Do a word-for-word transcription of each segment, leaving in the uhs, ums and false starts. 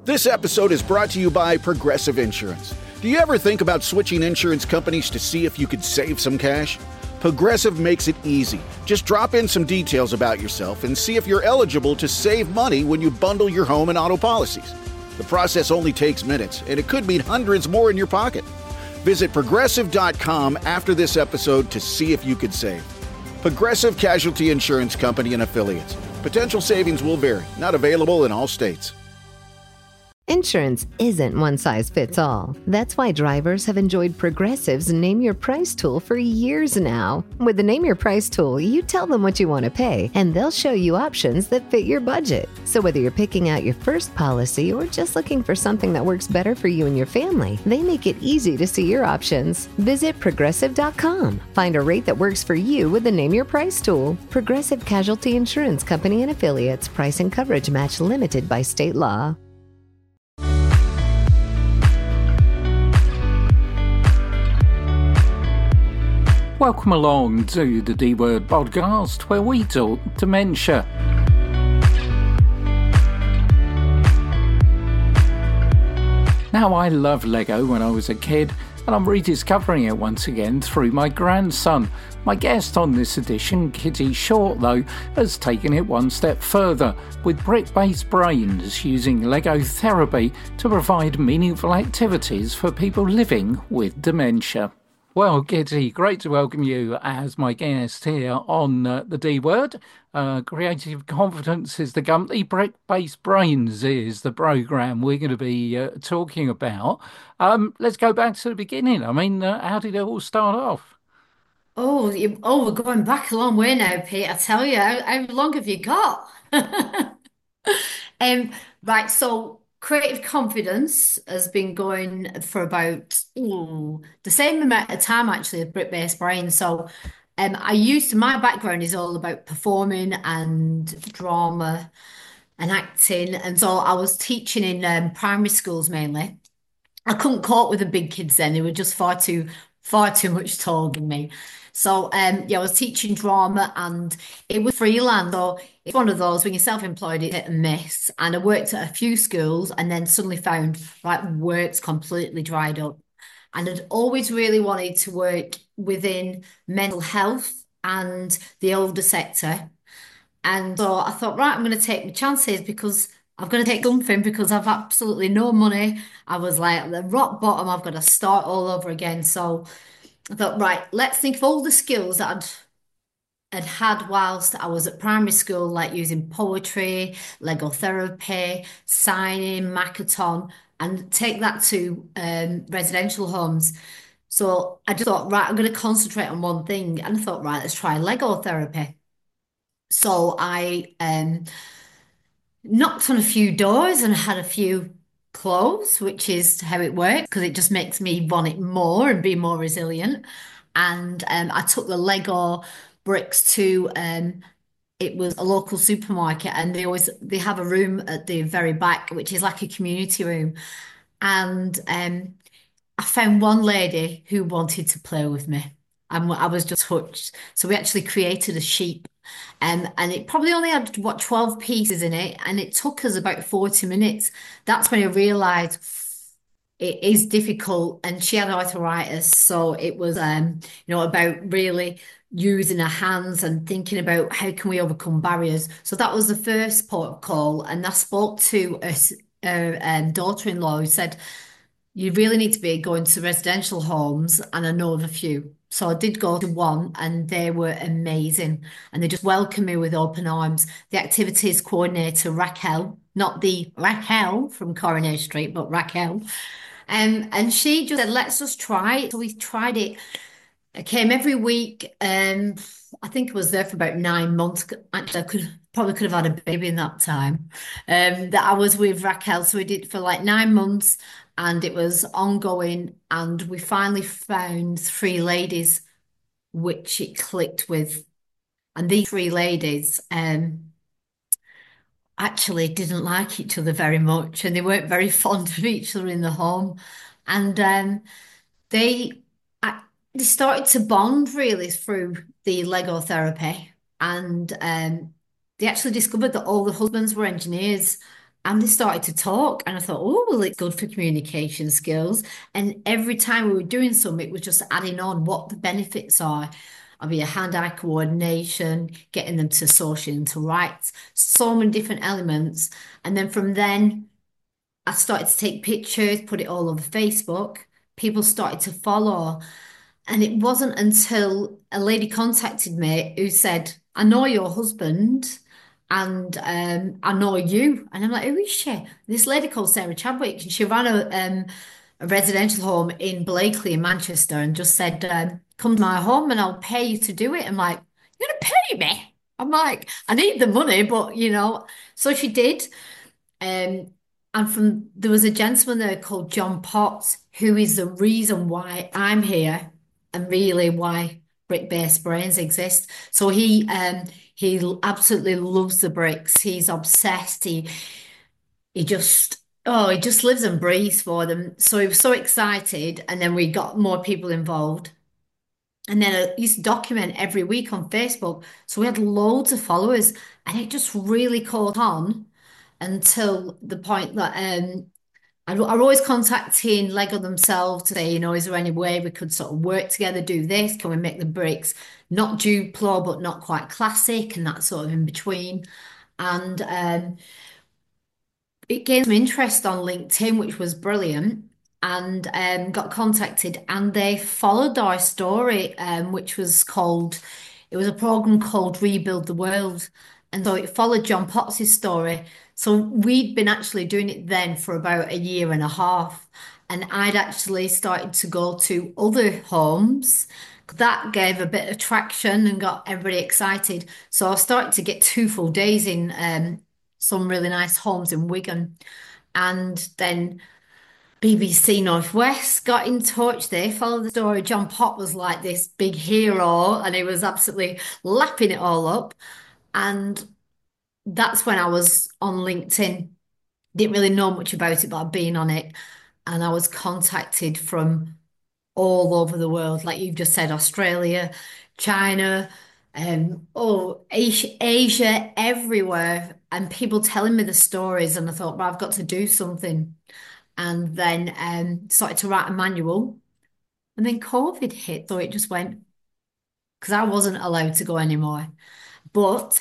This episode is brought to you by Progressive Insurance. Do you ever think about switching insurance companies to see if you could save some cash? Progressive makes it easy. Just drop in some details about yourself and see if you're eligible to save money when you bundle your home and auto policies. The process only takes minutes, and it could mean hundreds more in your pocket. Visit progressive dot com after this episode to see if you could save. Progressive Casualty Insurance Company and Affiliates. Potential savings will vary. Not available in all states. Insurance isn't one size fits all. That's why drivers have enjoyed Progressive's Name Your Price tool for years now. With the Name Your Price tool, you tell them what you want to pay, and they'll show you options that fit your budget. So whether you're picking out your first policy or just looking for something that works better for you and your family, they make it easy to see your options. Visit progressive dot com. Find a rate that works for you with the Name Your Price tool. Progressive Casualty Insurance Company and Affiliates. Price and coverage match limited by state law. Welcome along to the D-Word podcast, where we talk dementia. Now, I loved Lego when I was a kid, and I'm rediscovering it once again through my grandson. My guest on this edition, Kitty Short, though, has taken it one step further, with brick-based brains using Lego therapy to provide meaningful activities for people living with dementia. Well, Kitty, great to welcome you as my guest here on uh, the D-Word. Uh, Creative Confidence is the company. Brick-Based Brains is the programme we're going to be uh, talking about. Um, let's go back to the beginning. I mean, uh, how did it all start off? Oh, you, oh, we're going back a long way now, Pete. I tell you, how, how long have you got? um, right, so Creative Confidence has been going for about ooh, the same amount of time, actually, as Brick-Based Brain. So um, I used to, my background is all about performing and drama and acting. And so I was teaching in um, primary schools mainly. I couldn't cope with the big kids then. They were just far too, far too much taller than me. So um, yeah, I was teaching drama and it was freelance. So it's one of those when you're self-employed, it's hit and miss. And I worked at a few schools and then suddenly found like work's completely dried up. And I'd always really wanted to work within mental health and the older sector. And so I thought, right, I'm going to take my chances because I'm going to take something because I've absolutely no money. I was like at the rock bottom. I've got to start all over again. So I thought, right, let's think of all the skills that I'd had had whilst I was at primary school, like using poetry, Lego therapy, signing, Makaton, and take that to um, residential homes. So I just thought, right, I'm going to concentrate on one thing. And I thought, right, let's try Lego therapy. So I um, knocked on a few doors and had a few close, which is how it works because it just makes me want it more and be more resilient. And um, I took the Lego bricks to um, it was a local supermarket, and they always they have a room at the very back, which is like a community room. And um, I found one lady who wanted to play with me, and I was just hooked. So we actually created a sheep. Um, and it probably only had, what, twelve pieces in it, and it took us about forty minutes. That's when I realised it is difficult, and she had arthritis, so it was, um, you know, about really using her hands and thinking about how can we overcome barriers. So that was the first port of call, and I spoke to her, her um, daughter-in-law who said, you really need to be going to residential homes, and I know of a few. So I did go to one and they were amazing. And they just welcomed me with open arms. The activities coordinator, Raquel, not the Raquel from Coronation Street, but Raquel. Um, and she just said, let's just try it. So we tried it. I came every week. Um, I think I was there for about nine months. Actually, I could probably could have had a baby in that time. Um, that I was with Raquel. So we did it for like nine months. And it was ongoing, and we finally found three ladies which it clicked with. And these three ladies um, actually didn't like each other very much, and they weren't very fond of each other in the home. And um, they I, they started to bond really through the Lego therapy, and um, they actually discovered that all the husbands were engineers. And they started to talk, and I thought, oh, well, it's good for communication skills. And every time we were doing something, it was just adding on what the benefits are. I'll be a hand-eye coordination, getting them to social interact, so many different elements. And then from then, I started to take pictures, put it all over Facebook. People started to follow. And it wasn't until a lady contacted me who said, I know your husband and um, I know you. And I'm like, who is she? This lady called Sarah Chadwick. And she ran a, um, a residential home in Blakely in Manchester and just said, um, come to my home and I'll pay you to do it. I'm like, you're going to pay me? I'm like, I need the money, but you know. So she did. Um, and from there was a gentleman there called John Potts, who is the reason why I'm here and really why brick-based brains exist. So he um he absolutely loves the bricks. He's obsessed. He he just oh he just lives and breathes for them. So he was so excited, and then we got more people involved. And then I used to document every week on Facebook. So we had loads of followers, and it just really caught on until the point that um, I, I'm always contacting Lego themselves to say, you know, is there any way we could sort of work together, do this? Can we make the bricks not Duplo, but not quite classic and that sort of in between? And um, it gained some interest on LinkedIn, which was brilliant, and um, got contacted, and they followed our story, um, which was called, it was a program called Rebuild the World. And so it followed John Potts' story. So we'd been actually doing it then for about a year and a half. And I'd actually started to go to other homes. That gave a bit of traction and got everybody excited. So I started to get two full days in um, some really nice homes in Wigan. And then B B C Northwest got in touch. They followed the story. John Pott was like this big hero, and he was absolutely lapping it all up. And that's when I was on LinkedIn. Didn't really know much about it, but I'd been on it. And I was contacted from all over the world, like you've just said, Australia, China, um, oh, Asia, Asia, everywhere. And people telling me the stories. And I thought, well, I've got to do something. And then um, started to write a manual. And then COVID hit, so it just went, because I wasn't allowed to go anymore. But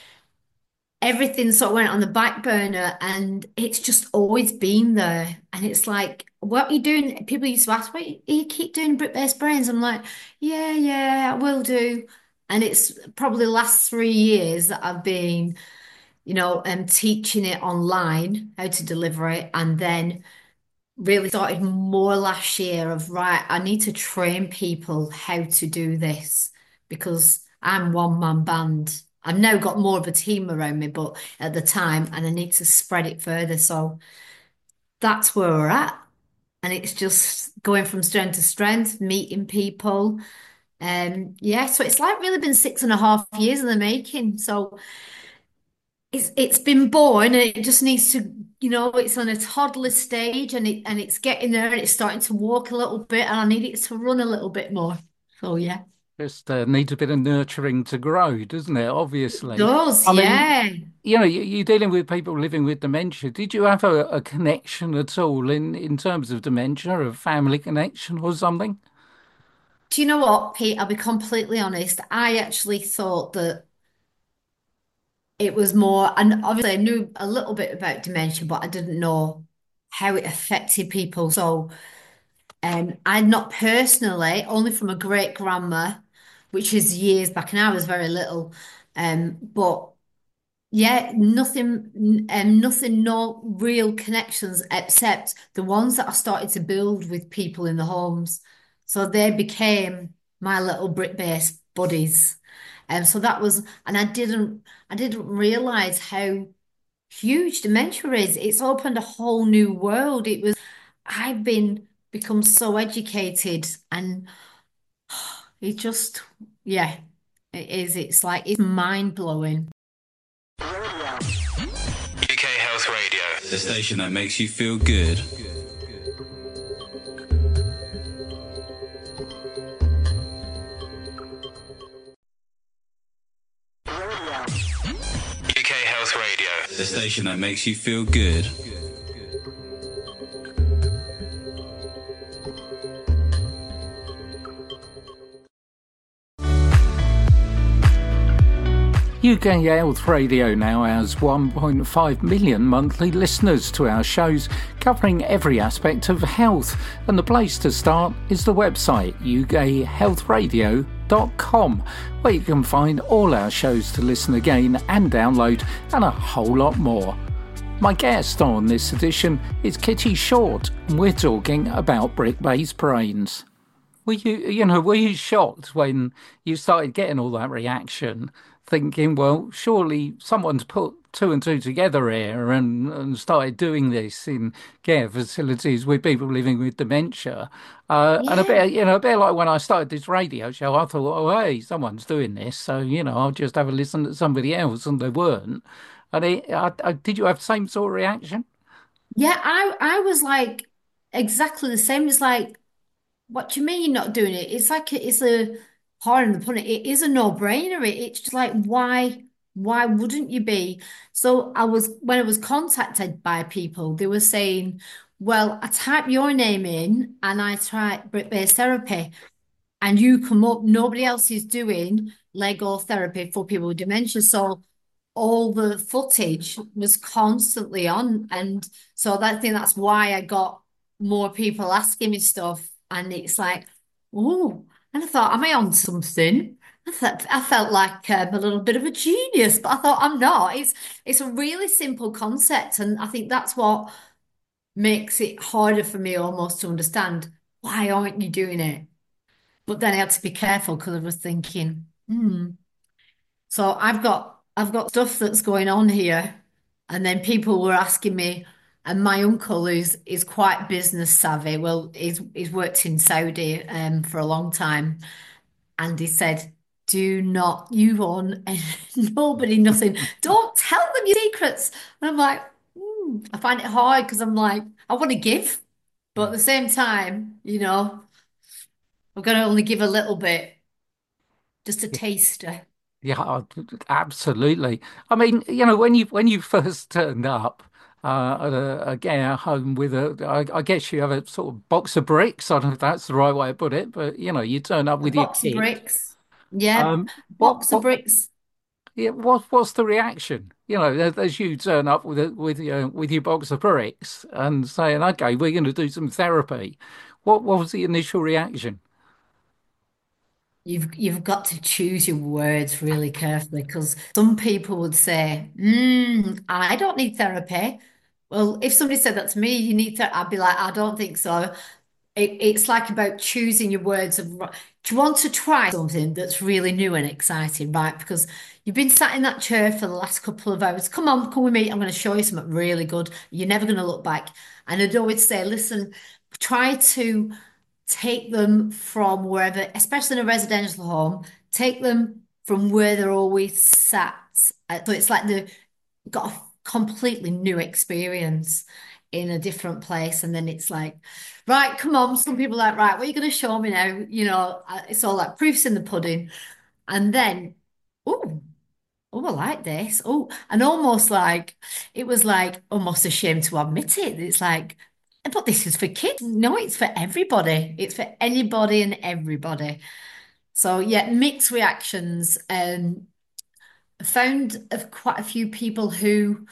everything sort of went on the back burner, and it's just always been there. And it's like, what are you doing? People used to ask, wait, you keep doing brick-based brains? I'm like, yeah, yeah, I will do. And it's probably the last three years that I've been, you know, um, teaching it online, how to deliver it, and then really started more last year of, right, I need to train people how to do this because I'm one man band. I've now got more of a team around me, but at the time, and I need to spread it further. So that's where we're at. And it's just going from strength to strength, meeting people. Um, yeah, so it's like really been six and a half years in the making. So it's it's been born, and it just needs to, you know, it's on a toddler stage, and it and it's getting there, and it's starting to walk a little bit, and I need it to run a little bit more. So yeah, Just uh, needs a bit of nurturing to grow, doesn't it? it Obviously. does, I mean, yeah. you know, you, you're dealing with people living with dementia. Did you have a, a connection at all in, in terms of dementia, a family connection or something? Do you know what, Pete? I'll be completely honest. I actually thought that it was more, and obviously I knew a little bit about dementia, but I didn't know how it affected people. So um, I'd not personally, only from a great grandma, which is years back, and I was very little. Um, but yeah, nothing, um, nothing, no real connections except the ones that I started to build with people in the homes. So they became my little brick-based buddies. And so that was, and I didn't, I didn't realize how huge dementia is. It's opened a whole new world. It was, I've been become so educated, and it just, yeah, it is. It's like, it's mind-blowing. U K Health Radio, the station that makes you feel good. U K Health Radio, the station station that makes you feel good. U K Health Radio now has one point five million monthly listeners to our shows, covering every aspect of health. And the place to start is the website u k health radio dot com, where you can find all our shows to listen again and download, and a whole lot more. My guest on this edition is Kitty Short, and we're talking about brick-based brains. Were you, you know, were you shocked when you started getting all that reaction, thinking, well, surely someone's put two and two together here and, and started doing this in care facilities with people living with dementia? Uh, and a Yeah. bit, you know, a bit like when I started this radio show, I thought, oh, hey, someone's doing this, so, you know, I'll just have a listen to somebody else, and they weren't. And it, I, I, did you have the same sort of reaction? Yeah, I I was like exactly the same. It's like, what do you mean you're not doing it? It's like it's a pardon the pun, it is a no-brainer. It, it's just like why why wouldn't you be? So I was when I was contacted by people, they were saying, well, I type your name in and I type brick-based therapy and you come up, nobody else is doing Lego therapy for people with dementia. So all the footage was constantly on. And so that, I think that's why I got more people asking me stuff. And it's like, oh, and I thought, am I on something? I thought I felt like um, a little bit of a genius, but I thought I'm not. It's it's a really simple concept, and I think that's what makes it harder for me almost to understand. Why aren't you doing it? But then I had to be careful because I was thinking, hmm. So I've got I've got stuff that's going on here, and then people were asking me, and my uncle is is quite business savvy. Well, he's he's worked in Saudi um for a long time, and he said, "Do not you on nobody nothing. Don't tell them your secrets." And I'm like, hmm. I find it hard because I'm like, I want to give, but at the same time, you know, I'm gonna only give a little bit, just a taster. Yeah, I- absolutely. I mean, you know, when you when you first turned up uh, at a, a care home with a, I, I guess you have a sort of box of bricks. I don't know if that's the right way to put it, but you know, you turn up A with your box of kit. bricks. Yeah, Um, what box of what bricks. yeah, what what's the reaction? You know, as, as you turn up with a, with your with your box of bricks and saying, "Okay, we're going to do some therapy." What what was the initial reaction? You've you've got to choose your words really carefully because some people would say, mm, I don't need therapy. Well, if somebody said that to me, you need therapy, I'd be like, I don't think so. It, it's like about choosing your words of, do you want to try something that's really new and exciting, right? Because you've been sat in that chair for the last couple of hours. Come on, come with me. I'm going to show you something really good. You're never going to look back. And I'd always say, listen, try to take them from wherever, especially in a residential home, take them from where they're always sat. Uh, So it's like they've got a completely new experience in a different place. And then it's like, right, come on. Some people are like, right, what are you going to show me now? You know, uh, it's all like proofs in the pudding. And then, oh, oh, I like this. Oh, and almost like it was like almost ashamed to admit it. It's like, but this is for kids. No, it's for everybody. It's for anybody and everybody. So yeah, mixed reactions. Um, I found of quite a few people who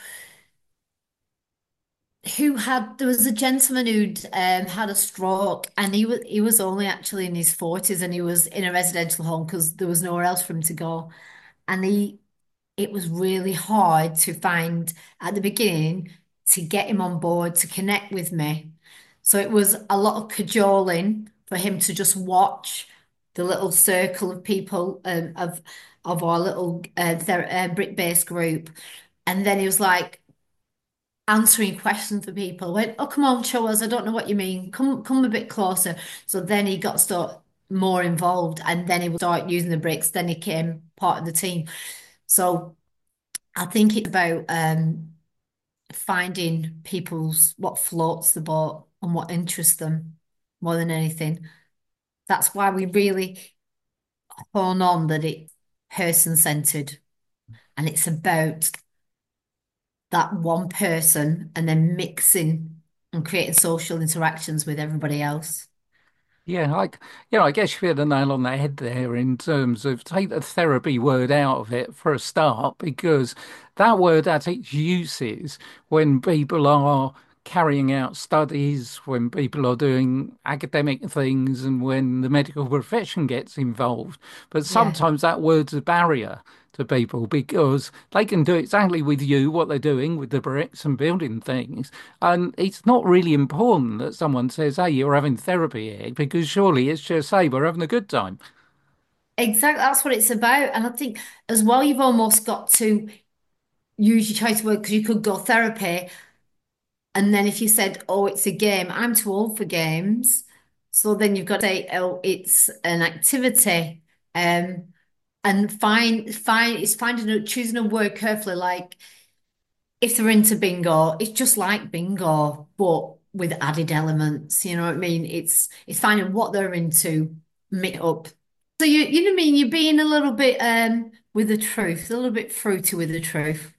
who had there was a gentleman who'd um, had a stroke, and he was he was only actually in his forties, and he was in a residential home because there was nowhere else for him to go. And he it was really hard to find at the beginning to get him on board to connect with me. So it was a lot of cajoling for him to just watch the little circle of people um, of of our little uh, ther uh, brick-based group, and then he was like answering questions for people. Went, oh come on, show us. I don't know what you mean. Come come a bit closer. So then he got start more involved, and then he would start using the bricks. Then he came part of the team. So. I think it's about um, finding people's what floats the boat and what interests them more than anything. That's why we really hone on that it's person-centered and it's about that one person and then mixing and creating social interactions with everybody else. Yeah, like you know, I guess you hit the nail on the head there in terms of take the therapy word out of it for a start, because that word at its uses when people are carrying out studies, when people are doing academic things, and when the medical profession gets involved. But Yeah, sometimes that word's a barrier to people because they can do exactly with you what they're doing with the bricks and building things. And it's not really important that someone says, hey, you're having therapy here, because surely it's just, hey, we're having a good time. exactly. That's what it's about. And I think as well, you've almost got to use your choice word because you could go therapy. And then if you said, oh, it's a game, I'm too old for games. So then you've got to say, oh, it's an activity. Um, and find find it's finding a choosing a word carefully. Like if they're into bingo, it's just like bingo, but with added elements. You know what I mean? It's it's finding what they're into, make it up. So you you know what I mean? You're being a little bit um with the truth, a little bit fruity with the truth.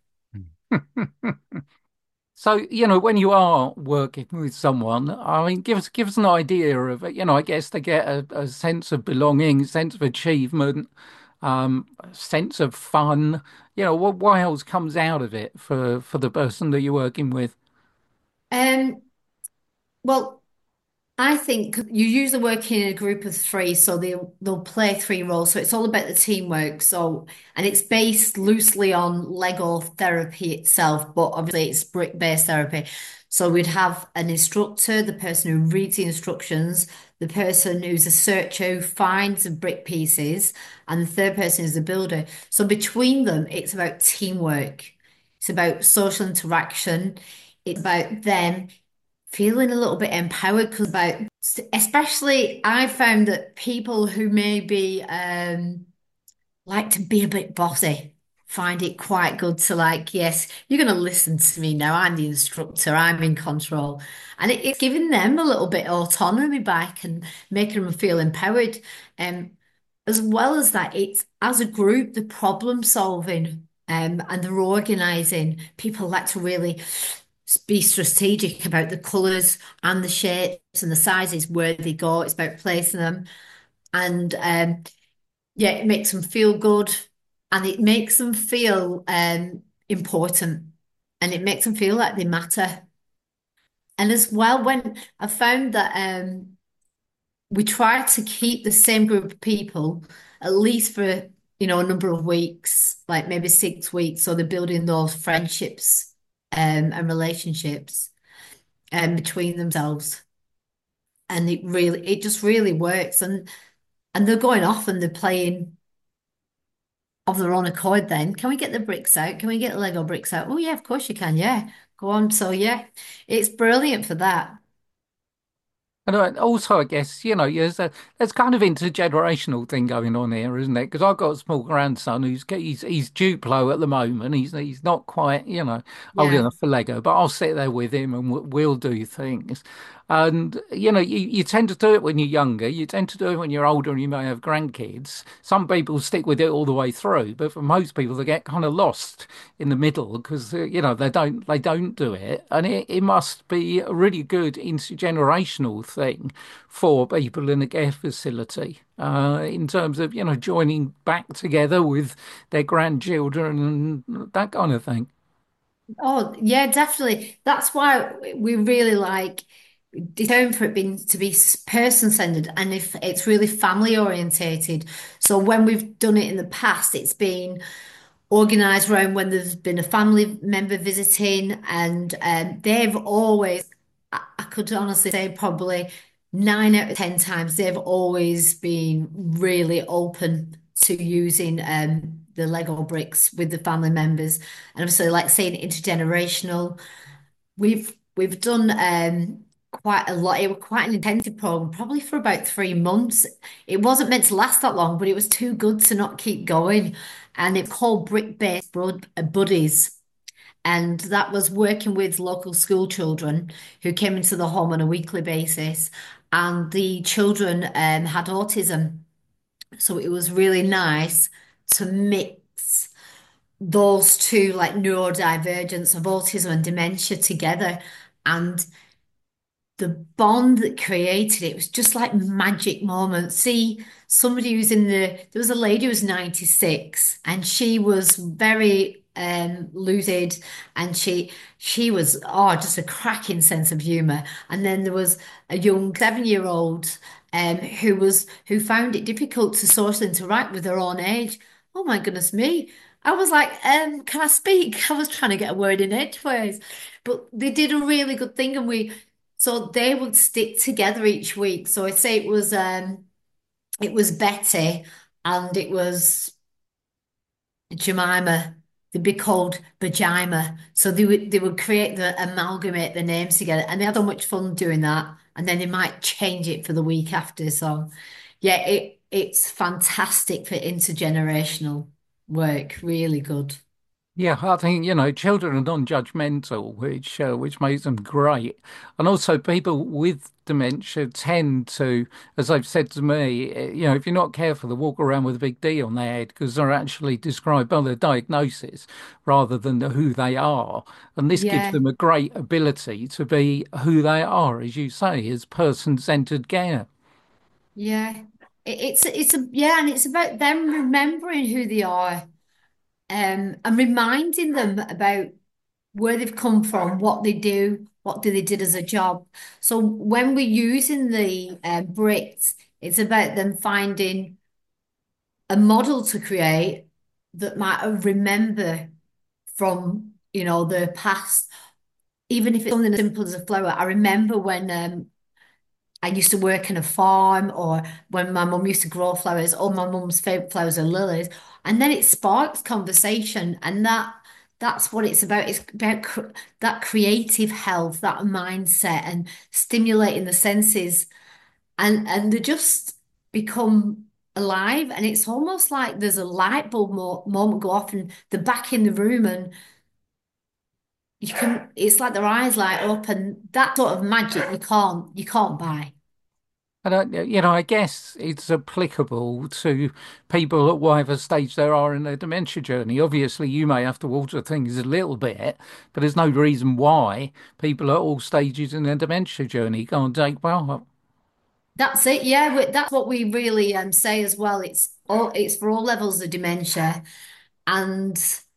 So, you know, when you are working with someone, I mean, give us give us an idea of, you know, I guess they get a, a sense of belonging, sense of achievement, um, a sense of fun. You know, what what else comes out of it for for the person that you're working with? Um, well. I think you usually work in a group of three, so they'll they'll play three roles. So it's all about the teamwork. So and it's based loosely on Lego therapy itself, but obviously it's brick-based therapy. So we'd have an instructor, the person who reads the instructions, the person who's a searcher who finds the brick pieces, and the third person is the builder. So between them, it's about teamwork. It's about social interaction. It's about them feeling a little bit empowered because about especially I found that people who maybe um like to be a bit bossy find it quite good to like, yes, you're going to listen to me now. I'm the instructor, I'm in control. And it, it's giving them a little bit of autonomy back and making them feel empowered. Um, as well as that, it's as a group, the problem solving um, and the organizing. People like to really be strategic about the colours and the shapes and the sizes where they go. It's about placing them. And um, yeah, it makes them feel good and it makes them feel um, important and it makes them feel like they matter. And as well, when I found that um, we try to keep the same group of people at least for, you know, a number of weeks, like maybe six weeks, so they're building those friendships um, and relationships um, between themselves. And it really, it just really works. And and they're going off and they're playing of their own accord then. Can we get the bricks out? Can we get the Lego bricks out? Oh yeah, of course you can. Yeah. Go on. So yeah, it's brilliant for that. And uh, also, I guess, you know, there's a there's kind of intergenerational thing going on here, isn't it? Because I've got a small grandson who's he's he's Duplo at the moment. He's he's not quite, you know, old Yeah. enough for Lego, but I'll sit there with him and we'll, we'll do things. And you know, you, you tend to do it when you're younger. You tend to do it when you're older, and you may have grandkids. Some people stick with it all the way through, but for most people, they get kind of lost in the middle because uh, you know they don't they don't do it, and it, it must be a really good intergenerational thing for people in a care facility uh, in terms of you know joining back together with their grandchildren and that kind of thing. Oh, yeah, definitely. That's why we really like determined for it being to be person centered and if it's really family orientated. So when we've done it in the past, it's been organized around when there's been a family member visiting, and um, they've always, I, I could honestly say, probably nine out of ten times, they've always been really open to using um, the Lego bricks with the family members. And obviously, like saying intergenerational, we've we've done um, quite a lot. It was quite an intensive program, probably for about three months. It wasn't meant to last that long, but it was too good to not keep going. And it's called Brick Based Bud- uh, Buddies. And that was working with local school children who came into the home on a weekly basis. And the children um, had autism. So it was really nice to mix those two, like neurodivergence of autism and dementia together. And the bond that created it was just like magic moments. See, somebody who's in the, there was a lady who was ninety-six and she was very um lucid, and she she was, oh, just a cracking sense of humor. And then there was a young seven-year-old um who was who found it difficult to socially interact with her own age. Oh my goodness me. I was like, um, can I speak? I was trying to get a word in edgeways. But they did a really good thing, and we so they would stick together each week. So I say it was um it was Betty and it was Jemima. They'd be called Bajima. So they would they would create the amalgamate the names together, and they had so much fun doing that. And then they might change it for the week after. So yeah, it it's fantastic for intergenerational work. Really good. Yeah, I think, you know, children are non-judgmental, which uh, which makes them great. And also people with dementia tend to, as they've said to me, eh, you know, if you're not careful, they walk around with a big D on their head because they're actually described by their diagnosis rather than the who they are. And this gives Yeah, them a great ability to be who they are, as you say, as person-centered care. yeah. It, it's it's a yeah, and it's about them remembering who they are, um, and reminding them about where they've come from, what they do, what do they did as a job. So when we're using the uh, bricks, it's about them finding a model to create that might remember from, you know, the past, even if it's something as simple as a flower. I remember when um, I used to work in a farm, or when my mum used to grow flowers, all my mum's favourite flowers are lilies. And then it sparks conversation, and that that's what it's about. It's about cr that creative health, that mindset, and stimulating the senses, and and they just become alive. And it's almost like there's a light bulb mo moment go off, and they're back in the room, and you can. It's like their eyes light up, and that sort of magic you can't you can't buy. And I, you know, I guess it's applicable to people at whatever stage they are in their dementia journey. Obviously, you may have to alter things a little bit, but there's no reason why people at all stages in their dementia journey can't take part. That's it. Yeah, we, that's what we really um, say as well. It's all it's for all levels of dementia. And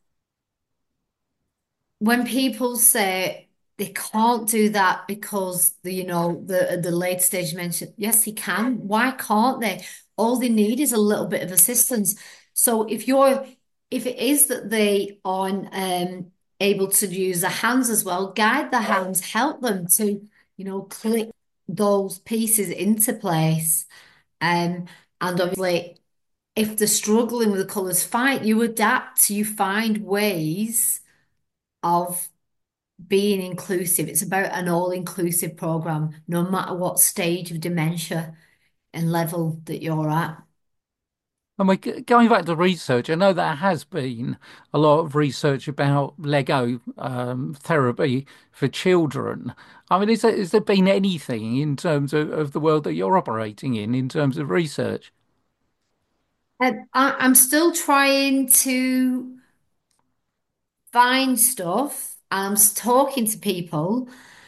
when people say they can't do that because the, you know, the the late stage dementia, yes, they can. Why can't they? All they need is a little bit of assistance. So if you're if it is that they aren't um, able to use the hands as well, guide the hands, help them to, you know, click those pieces into place. Um, and obviously, if they're struggling with the colours, fine, you adapt, you find ways of being inclusive. It's about an all-inclusive program, no matter what stage of dementia and level that you're at. And we going back to research, I know there has been a lot of research about Lego um, therapy for children. I mean, is there, has there been anything in terms of, of the world that you're operating in, in terms of research? And I, I'm still trying to find stuff. I'm talking to people,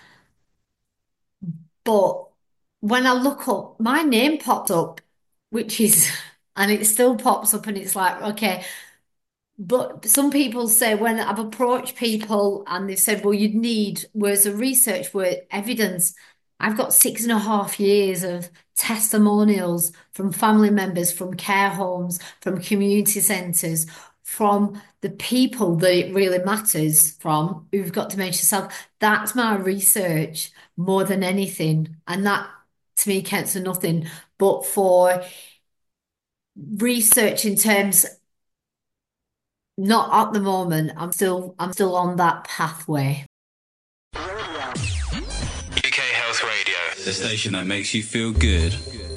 but when I look up, my name pops up, which is, and it still pops up, and it's like, okay. But some people say when I've approached people and they've said, well, you'd need, whereas the research, where evidence, I've got six and a half years of testimonials from family members, from care homes, from community centres, from the people that it really matters from who've got dementia self. That's my research more than anything. And that to me counts for nothing. But for research in terms, not at the moment. I'm still I'm still on that pathway. U K Health Radio, the station that makes you feel good.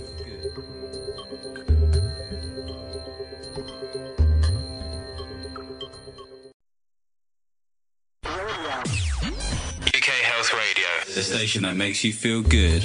U K Health Radio, the station that makes you feel good.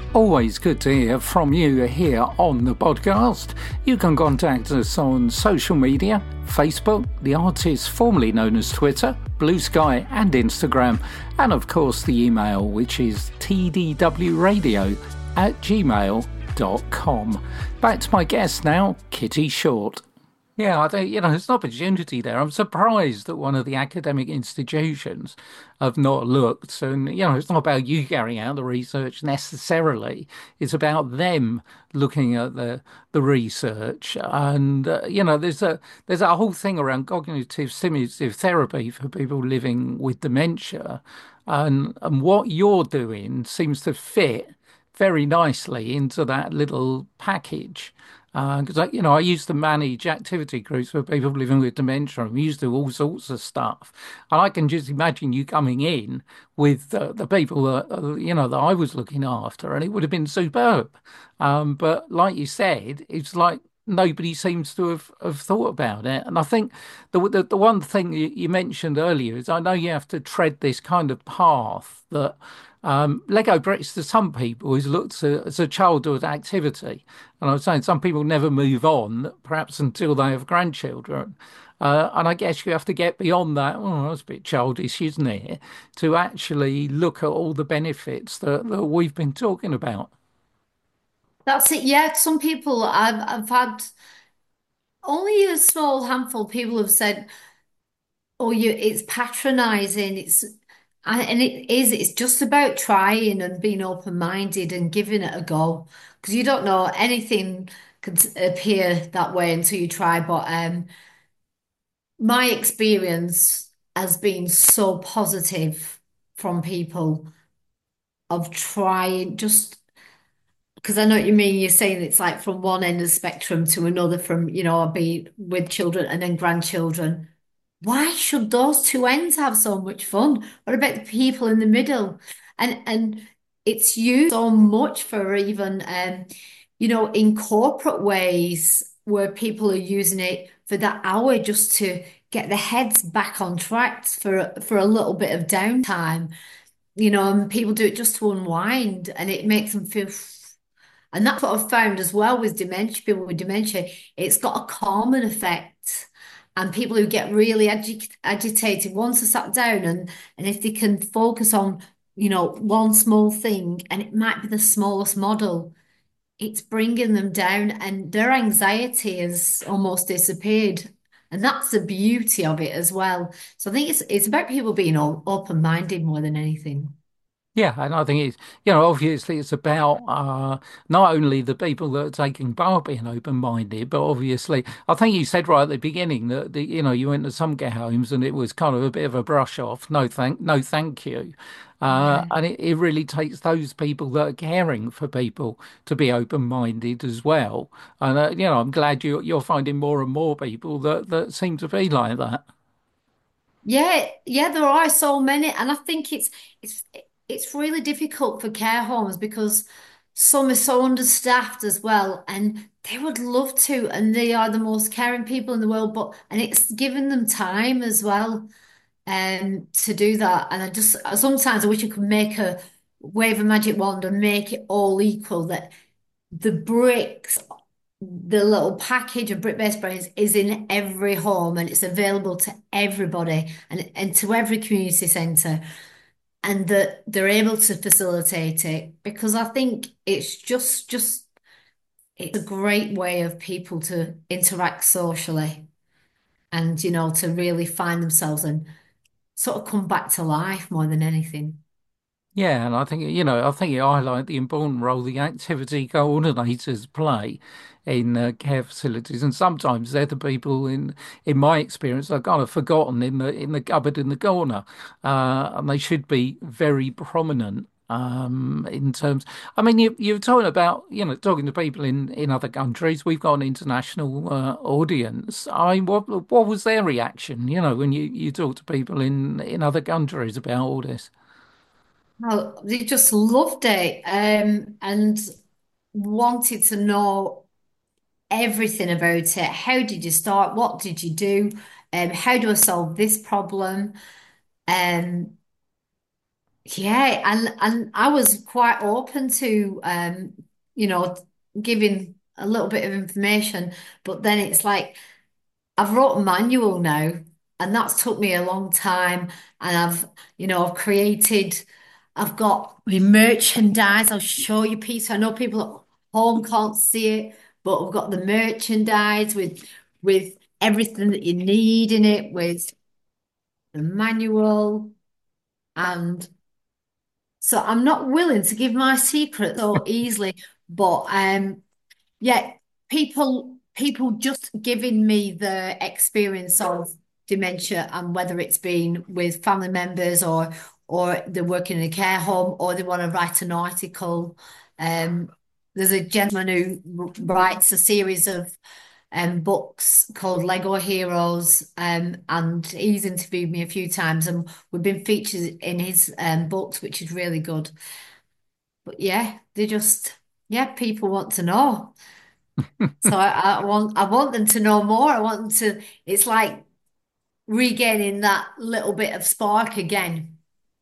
Always good to hear from you here on the podcast. You can contact us on social media, Facebook, the artist formerly known as Twitter, Blue Sky and Instagram, and of course the email, which is t d w radio at gmail dot com. Back to my guest now, Kitty Short. Yeah, I think, you know, there's an opportunity there. I'm surprised that one of the academic institutions have not looked. And, you know, it's not about you carrying out the research necessarily. It's about them looking at the the research. And, uh, you know, there's a there's a whole thing around cognitive stimulative therapy for people living with dementia. And, and what you're doing seems to fit very nicely into that little package. Because, uh, you know, I used to manage activity groups for people living with dementia, and we used to do all sorts of stuff. And I can just imagine you coming in with uh, the people that, uh, you know, that I was looking after, and it would have been superb. Um, but like you said, it's like nobody seems to have, have thought about it. And I think the, the, the one thing you, you mentioned earlier is I know you have to tread this kind of path that um, Lego bricks to some people is looked at as a childhood activity. And I was saying some people never move on, perhaps until they have grandchildren. Uh, and I guess you have to get beyond that. Oh, that's a bit childish, isn't it? To actually look at all the benefits that, that we've been talking about. That's it. Yeah, some people I've I've had only a small handful of people have said, "Oh, you, it's patronizing." It's and and it is. It's just about trying and being open-minded and giving it a go because you don't know anything could appear that way until you try. But um, my experience has been so positive from people of trying just. Because I know what you mean. You're saying it's like from one end of the spectrum to another, from, you know, I'll be with children and then grandchildren. Why should those two ends have so much fun? What about the people in the middle? And and it's used so much for even um, you know, in corporate ways where people are using it for that hour just to get their heads back on track for for a little bit of downtime. You know, and people do it just to unwind and it makes them feel. And that's what I've found as well with dementia, people with dementia, it's got a calming effect. And people who get really agi agitated, once they're sat down and, and if they can focus on, you know, one small thing, and it might be the smallest model, it's bringing them down and their anxiety has almost disappeared. And that's the beauty of it as well. So I think it's it's about people being all open-minded more than anything. Yeah, and I think it's, you know, obviously it's about uh, not only the people that are taking part being open-minded, but obviously, I think you said right at the beginning that, the, you know, you went to some care homes and it was kind of a bit of a brush off. No, thank, no, thank you. Uh, Yeah. and it, it really takes those people that are caring for people to be open-minded as well. And, uh, you know, I'm glad you, you're finding more and more people that, that seem to be like that. Yeah, yeah, there are so many, and I think it's it's it's really difficult for care homes because some are so understaffed as well, and they would love to, and they are the most caring people in the world, but and it's given them time as well, um, to do that. And I just sometimes I wish I could make a wave a magic wand and make it all equal, that the bricks the little package of brick-based brains is in every home and it's available to everybody and, and to every community centre and that they're able to facilitate it because I think it's just just it's a great way of people to interact socially and you know to really find themselves and sort of come back to life more than anything. Yeah, and I think, you know, I think you highlight the important role the activity coordinators play in uh, care facilities, and sometimes they're the people in, in my experience, are kind of forgotten in the in the cupboard in the corner, uh, and they should be very prominent. Um, in terms, I mean, you you're talking about, you know, talking to people in in other countries. We've got an international uh, audience. I mean, what what was their reaction? You know, when you you talk to people in in other countries about all this. Well, they just loved it um, and wanted to know everything about it. How did you start? What did you do? Um, how do I solve this problem? Um, Yeah, and and I was quite open to um, you know, giving a little bit of information, but then it's like I've wrote a manual now, and that's took me a long time. And I've, you know, I've created, I've got my merchandise. I'll show you, Peter. I know people at home can't see it, but I've got the merchandise with with everything that you need in it, with the manual, and so I'm not willing to give my secret so easily. But um, yeah, people people just giving me the experience of dementia, and whether it's been with family members or or they're working in a care home or they want to write an article. Um, there's a gentleman who writes a series of um, books called Lego Heroes, um, and he's interviewed me a few times, and we've been featured in his um, books, which is really good. But yeah, they just yeah, people want to know. So I, I want I want them to know more. I want them to. It's like regaining that little bit of spark again.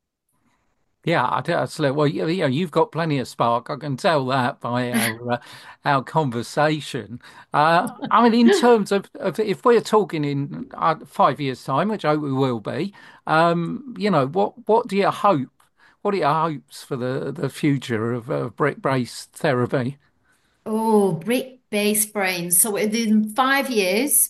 Yeah, I do. Absolutely. Well, you, you know, you've got plenty of spark. I can tell that by our uh, our conversation. Uh, I mean, in terms of, of if we're talking in uh, five years' time, which I hope we will be, um, you know, what what do you hope? What are your hopes for the the future of uh, brick brace therapy? Oh, brick-based brains. So within five years,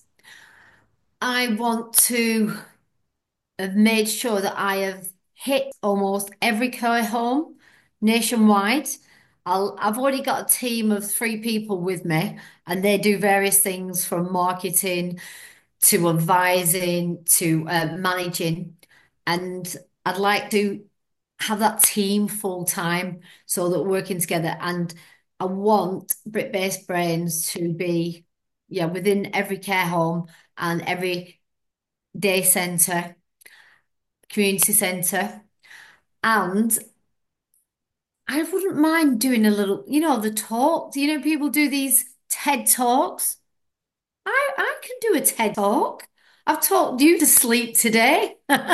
I want to have made sure that I have hit almost every care home nationwide. I'll, I've already got a team of three people with me, and they do various things from marketing to advising to uh, managing. And I'd like to have that team full time so that we're working together. And I want Brick Based Brains to be, yeah, within every care home and every day centre, community centre. And I wouldn't mind doing a little, you know, the talk. You know, people do these TED Talks. I I can do a TED Talk. I've talked you to sleep today.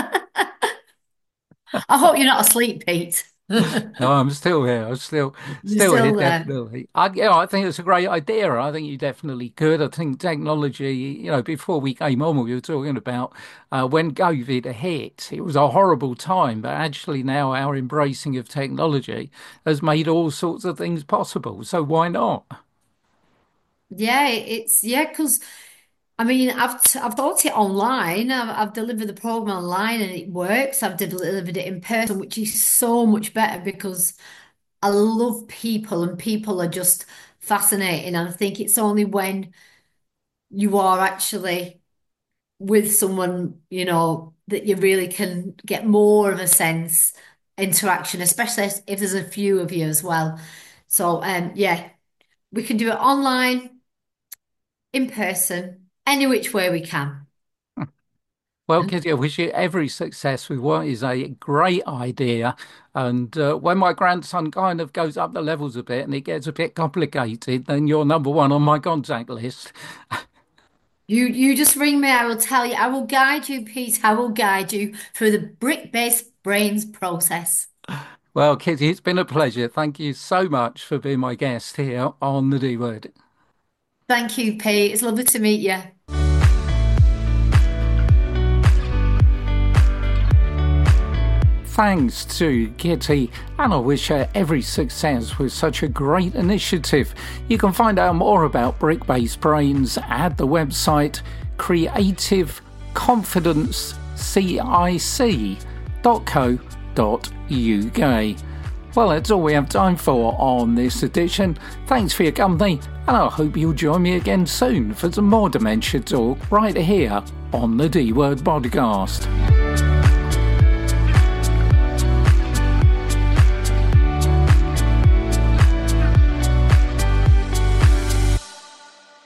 I hope you're not asleep, Pete. No, I'm still here. I'm still You're still here, still there. definitely. I, yeah, I think it's a great idea. I think you definitely could. I think technology, you know, before we came on, we were talking about uh, when COVID hit, it was a horrible time, but actually now our embracing of technology has made all sorts of things possible. So why not? Yeah, it's yeah, because I mean, I've t I've taught it online. I've, I've delivered the program online and it works. I've delivered it in person, which is so much better because I love people and people are just fascinating. And I think it's only when you are actually with someone, you know, that you really can get more of a sense interaction, especially if there's a few of you as well. So, um, yeah, we can do it online, in person, any which way we can. Well, Kitty, I wish you every success with what is a great idea. And uh, when my grandson kind of goes up the levels a bit and it gets a bit complicated, then you're number one on my contact list. You you just ring me, I will tell you, I will guide you, Pete, I will guide you through the brick-based brains process. Well, Kitty, it's been a pleasure. Thank you so much for being my guest here on the D Word. Thank you, Pete. It's lovely to meet you. Thanks to Kitty, and I wish her every success with such a great initiative. You can find out more about Brick Based Brains at the website creative confidence cic dot co dot uk. Well, that's all we have time for on this edition. Thanks for your company, and I hope you'll join me again soon for some more dementia talk right here on the D Word podcast.